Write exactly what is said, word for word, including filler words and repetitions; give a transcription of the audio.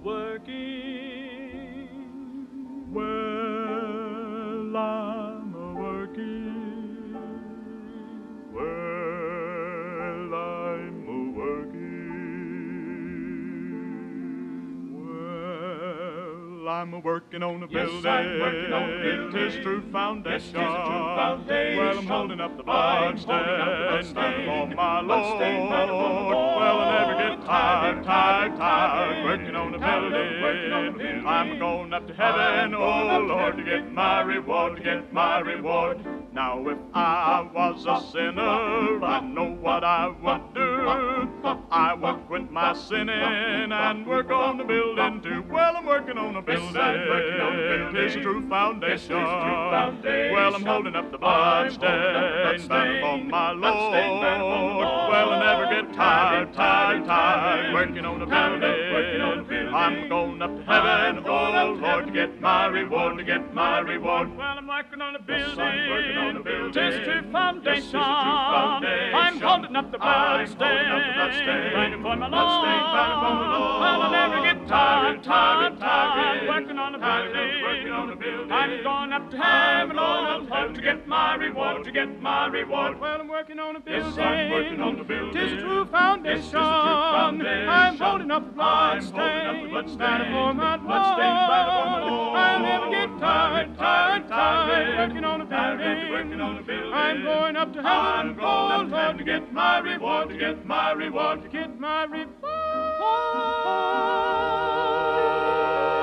working. Well, I'm a working. Well, I'm a working. Well, I'm a working on a Yes, building. I'm working on a building. Tis true foundation. Yes, 'tis a true foundation. Well, I'm holding up the I'm blood holding up the blood stain banner for stain. my Blood stain banner for Lord. the Lord. Well, I never get tired, tired, tired, working on a Tired of working on a building. building. I'm going up to heaven, I'm going oh up to Lord, heaven to get my reward, to get my reward. Now if I was a sinner, I know what I would do. I would quit my sinning and work on the building too. Well, I'm working on a building. Yes, I'm working on a building. Tis a true foundation. Yes, 'tis a true foundation. Well, I'm holding up the I'm holding up the bloodstained banner for bloodstained- my bloodstained banner for the Lord. Lord. Well, I never get tired, tired, tired, tired, working on a tired of working on a building. building. I'm going up to I'm heaven, going up oh to Lord, heaven to get my reward, to get my reward. Well, I'm working on a Yes, building. I'm working on a building. Tis true foundation. Yes, 'tis a true foundation. I'm holding up the I'm holding up the bloodstained bloodstained banner for my Lord. bloodstained banner for my Lord. Well, I never get tired, tired, Tired, tired, tired, working on a tired of building. working on a building. I'm going up to I'm heaven, going oh up to heaven Lord, to get my reward, to get my reward. Well, I'm working on a building. Yes, I'm working on the building. Tis a true Yes, foundation. 'tis a true foundation. I'm holding up the I'm holding up the bloodstained bloodstained banner for my bloodstained banner for my Lord. Lord. I'll never get tired, tired, tired, working on a Tired building. working on a building. I'm going up to I'm heaven, going oh up to Lord, heaven to get my reward, to get my reward, to get my reward.